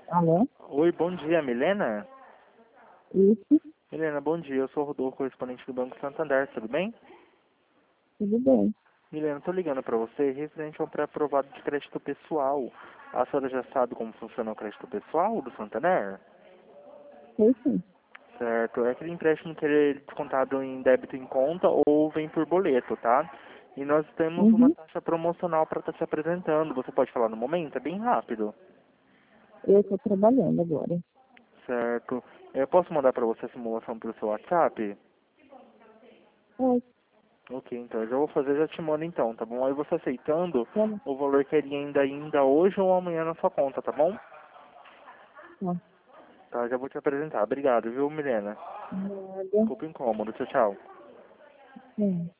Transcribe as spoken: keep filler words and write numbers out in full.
Alô? Oi, bom dia, Milena? Isso, Milena, bom dia. Eu sou o Rodolfo, correspondente do Banco Santander, tudo bem? tudo bem. Milena, tô ligando pra você referente ao pré-aprovado de crédito pessoal. A senhora já sabe como funciona o crédito pessoal do Santander? Sei sim. Certo. É aquele empréstimo que ele é descontado em débito em conta ou vem por boleto, tá? E nós temos uma Uhum. taxa promocional para estar se apresentando. Você pode falar no momento? É bem rápido. Eu estou trabalhando agora. Certo. Eu posso mandar para você a simulação pelo seu WhatsApp? É, Ok, então eu já vou fazer, já te mando então, tá bom? Aí você aceitando, tá bom. o valor que ele ainda ainda hoje ou amanhã na sua conta, tá bom? Tá. Tá, já vou te apresentar. Obrigado, viu, Milena? Nada. Desculpa o incômodo. Tchau, tchau. É.